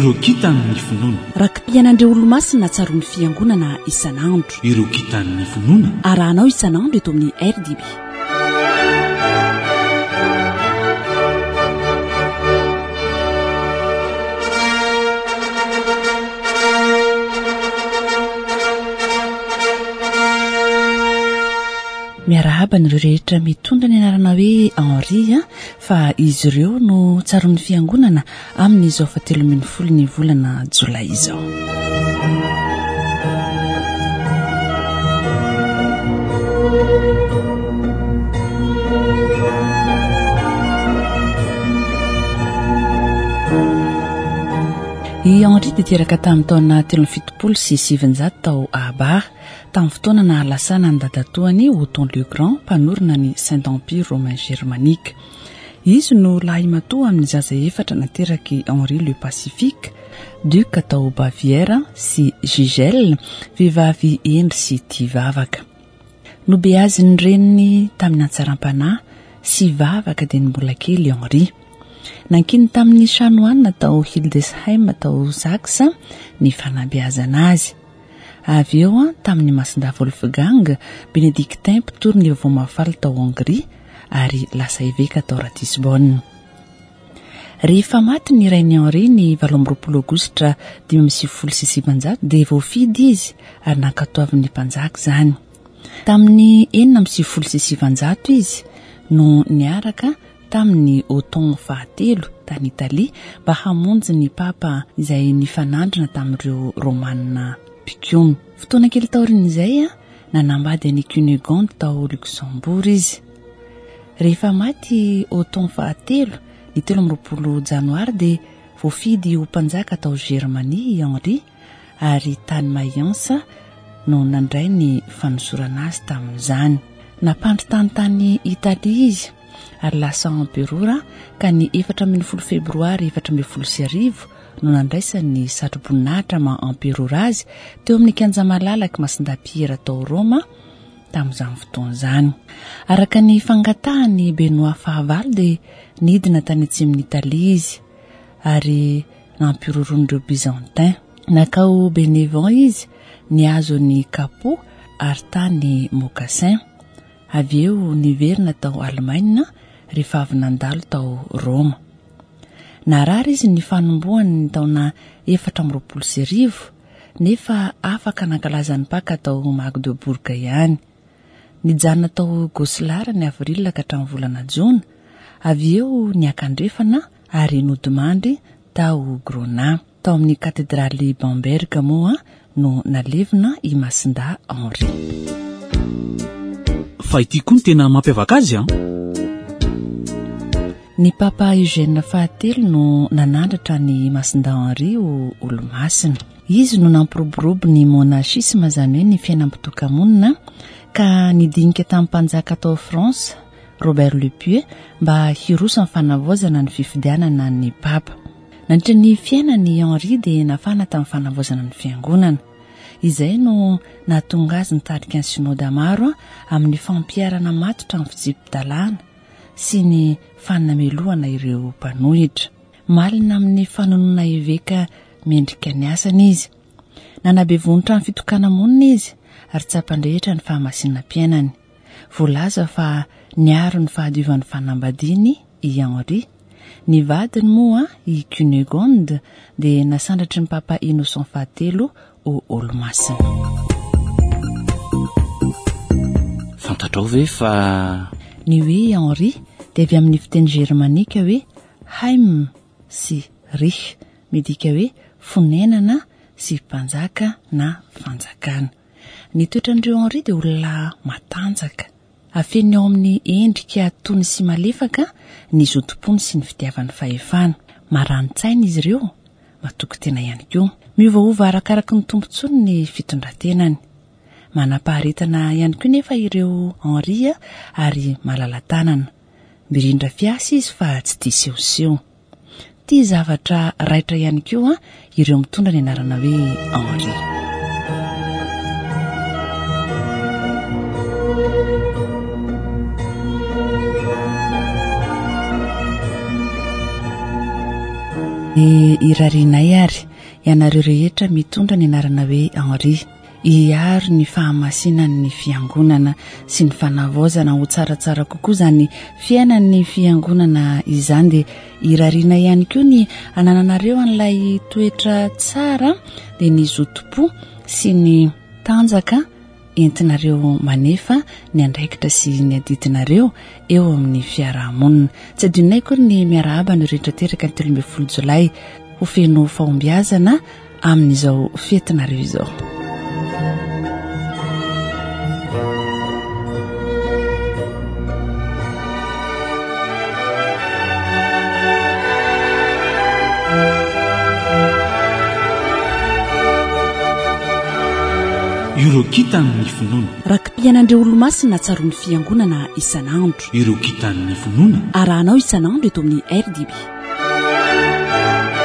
ireo kitan'ny finoana rakim-pianandre olo-masina tsaroan'ny fiangonana isan'andro ireo kitan'ny finoana arahanao isan'andro eto amin'ny RDB. miarahaba nyreo rehetra mitondra ny anarana hoe Henri fa izy ireo no tsaroan'ny fiangonana amin'izao 17 ny volana Jolay izao. I Henri dia teraka tamin'ny taona 1770 tao Aba tamin'ny fotoana na lasana ny dadatoany Othon le Grand mpanorona ny Saint-Empire Romain Germanique. Izy no lahy matoa amin'ny zaza efatra nateraky Henri le Pacifique, duc tao Baviera sy Gigelle, vehivavy endry sy tia vavaka. Nobeazy ny reniny tamin'ny antsaram-panahy sy vavaka dia ny mbola kely Henri. Nankiny tamin'ny chanoine tao Hildesheim tao Saxe ny fanabeazana azy. Avy eo tamin'ny masinda Wolfgang Benedictin mpitory ny vaovao mafaly tao Hongrie ary lasa évêque tao Ratisbonne. Rehefa maty ny rainy Henri ny 12 Aogositra 1570 dia voafidy izy ary nankatoavin'ny mpanjaka izany. Tamin'ny 1670 izy no niaraka tamin'ny Othon fahatelo tany Italia mba hamonjy ny papa izay nifanandrina tamin'ireo Romanina Picum. Fotoana kely taorin'izay nanambady ny Cunégonde tao Luxembourg izy. Rehefa maty Othon fahatelo ny 13 Janoary dia voafidy ho mpanjaka tao Germanie Henri ary tany Mayence no nandray ny fanosorana azy tamin'izany. Napandry tany Italia izy ary lasa emperora ka ny 14 Febroary 1410 no nandraisan'ny satroboninahitra ma-emperora azy teo amin'ny kianja malalaky masinda Pierre tao Roma tamin'izany fotoana izany. Araka ny fangatahany Benoît fahavalo dia nidina tany atsimon'ny Italia izy ary nampiroroan'ireo Byzantin. Nakao Bénévent izy niazo ny Capo ary tany Mocassin. Avy eo niverina tao Allemagne rehefa avy nandalo tao Roma. Narary izy ny fanombohany ny taona 14 nefa afaka nankalazany paka tao Magdebourg ihany. Nijanona tao Goslar ny avril ka hatramin'ny volana Jona. Avy eo niakandrefana ary nodimandry tao Grona. Tao amin'ny katedraly Bamberg moa no nalevina i masinda Henri. Fa ity koa ny tena mampiavaka azy Ny papa Eugène fahatelo no nanandratra ny masinda Henri ho olo-masina. Izy no nampiroborobo ny monachisme izany hoe ny fiainam-pitokamonina ka nidinika tamin'ny mpanjaka tao France Robert le Pieux mba hirosa ny fanavaozana ny fifidianana ny papa. Nandritra ny fiainany Henri dia nafana tamin'ny fanavaozana ny fiangonana. Izay no nahatonga azy nitarika ny synode maro amin'ny fampiarana matotra amin'ny fijipon-dalàna sy ny fanamelohana ireo mpanohitra. Malina amin'ny fanonoana évêque mendrika ny asany izy. Nanabe vonitra amin'ny fitokana monina izy ary tsapandrehitra ny fahamasinana mpiainany. Voalaza fa niaro ny fahadiovan'ny fanambadiany i Henri. Ny vadiny moa i Cunégonde dia nasandratry ny papa Innocent fahatelo ho olo-masina. Fantatrao ve fa ny hoe Henri dia avy amin'ny fiteny germanika hoe Heim sy Rich, midika hoe fonenana sy mpanjaka na fanjakana. Ny toetrandreo Henri dia olona matanjaka. Afeny ao amin'ny endrika tony sy malefaka ny zotom-pony sy ny fitiavan'ny fahefana. Marani-tsaina izy ireo, matoky tena ihany koa. Miovaova arakaraka ny tompontsony ny fitondrantenany. Manam-paharetana ihany koa nefa ireo Henri ary malala-tanana. Mirindra fiasa izy fa tsy tia sehoseho. Tia zavatra raitra ihany koa ireo mitondra ny anarana hoe Henri. irarianay ary ianareo rehetra mitondra ny anarana hoe Henri iaro ny fahamasinan'ny fiangonana sy ny fanavaozana ho tsaratsara kokoa zany fiainan'ny fiangonana izany dia irariana ihany koa ny anananareo an'ilay toetra tsara dia ny zotom-po sy ny tanjaka entinareo manefa ny andraikitra sy ny adidinareo eo amin'ny fiarahamonina. Tsy adinonay koa ny miarahaba ny rehetra teraka ny 13 Jolay ho feno fahombiazana amin'izao fetinareo izao. Ireo kitan'ny finoana. Rakim-piainan'ireo olo-masina tsaron'ny fiangonana isan'andro. Ireo kitan'ny finoana. Arahanao isan'andro eto amin'ny RDB.